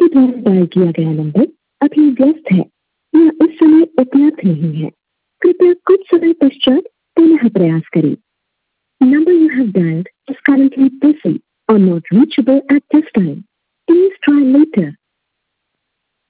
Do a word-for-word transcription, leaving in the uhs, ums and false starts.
द्वारा डायल किया गया नंबर अभी व्यस्त है या इस समय उपलब्ध नहीं है। कृपया कुछ समय पश्चात पुनः प्रयास करें। Number you have dialed is currently busy or not reachable at this time. Please try later.